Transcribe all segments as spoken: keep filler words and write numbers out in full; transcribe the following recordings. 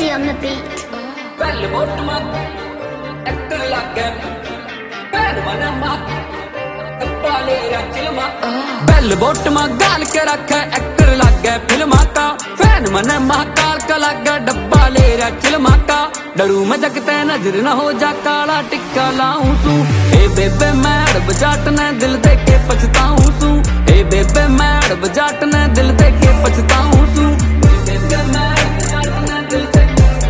Easy on the beat. Bello bottom up, actor like a bad one a map. बेल बोट में गाल के रखे एक्टर लागे फिल्म का फैन मने महाकाल का लागे डब्बा ले रहा चिल्मा का डरू में जगते नजर न हो जा काला टिक्का लाऊं सू ए बेबे मैड बजाट ने दिल दे के पछताऊं सू ए बेबे मैड बजाट ने दिल दे के पछताऊं सू बेबे मैड बजाट ने दिल दे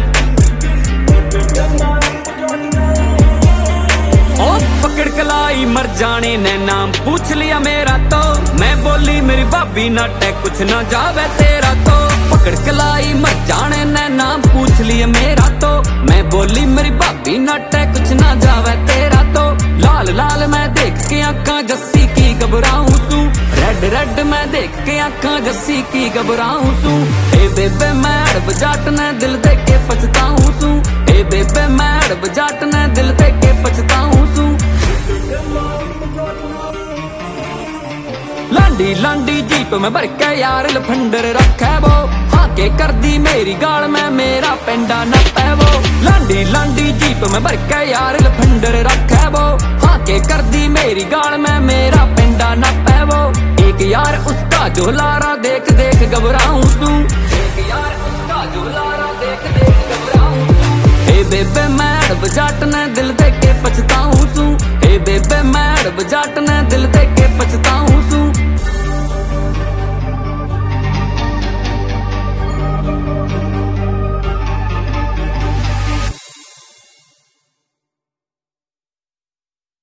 पकड़ कलाई मर जाने ने नाम पूछ लिया मेरा तो मैं बोली मेरी भाभी नट है कुछ न जावे तेरा तो पकड़ कलाई मर जाने ने नाम पूछ लिया मेरा तो मैं बोली मेरी भाभी नट है कुछ न जावे तेरा तो लाल लाल मैं देख के आंखा जस्सी की घबराऊं सू रेड रेड मैं देख के आंखा जस्सी की घबराऊं सू ए बेबे मैड बजाट ने दिल दे के पछताऊं सू ए बेबे मैड बजाट ने दिल दे के पछताऊं सू लांडी लांडी जीप में भर के यार लफंडर रखे वो हाके कर दी मेरी गाल में मेरा पेंडा न पैवो लांडी लांडी जीप में भर के यार लफंडर रखे वो हाके कर दी मेरी गाल में मेरा पेंडा न पैवो एक यार उसका झोलारा देख देख घबराऊं सू एक यार उसका झोलारा देख देख घबराऊं सू ए बेबे मैड बजाट ने दिल दे के पछताऊं सू ए बेबे